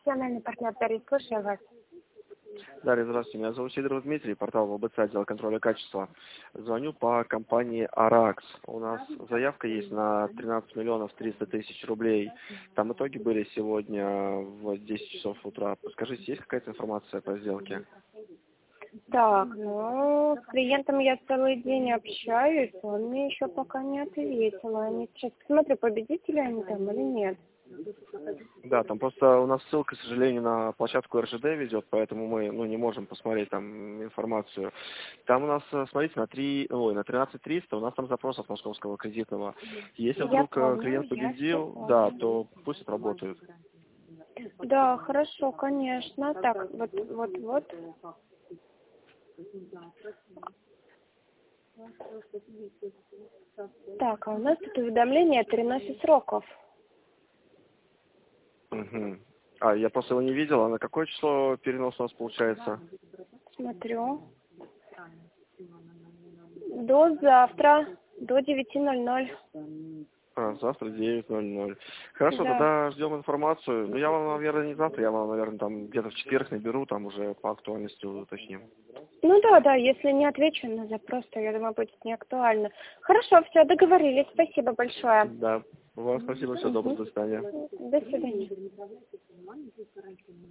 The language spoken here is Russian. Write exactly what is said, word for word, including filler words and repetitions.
профессиональный партнер Дарья, слушаю вас. Дарья, здравствуйте. Меня зовут Сидоров Дмитрий, портал ВБЦ, отдел контроля качества. Звоню по компании Аракс. У нас заявка есть на тринадцать миллионов триста тысяч рублей. Там итоги были сегодня в десять часов утра. Подскажите, есть какая-то информация по сделке? Так, ну, с клиентом я целый день общаюсь, он мне еще пока не ответил. Они сейчас посмотрю, победители они там или нет. Да, там просто у нас ссылка, к сожалению, на площадку эр жэ дэ ведет, поэтому мы ну, не можем посмотреть там информацию. Там у нас, смотрите, на три, ой, на тринадцать триста у нас там запрос от московского кредитного. Если Я вдруг помню, клиент я победил, все да, помню. то пусть отработают. Да, хорошо, конечно. Так, вот, вот, вот. Так, а у нас тут уведомление о переносе сроков. Угу. А, я просто его не видел. А на какое число перенос у нас получается? Смотрю. До завтра, до девяти ноль-ноль. А, завтра девять ноль ноль. Хорошо, Да. тогда ждем информацию. Ну, я вам, наверное, не завтра, я вам, наверное, там где-то в четверг наберу, там уже по актуальности уточним. Ну да, да, если не отвечу на запрос, то, я думаю, будет не актуально. Хорошо, все, договорились. Спасибо большое. Да. Вам спасибо, всего доброго, Угу. до свидания. До свидания.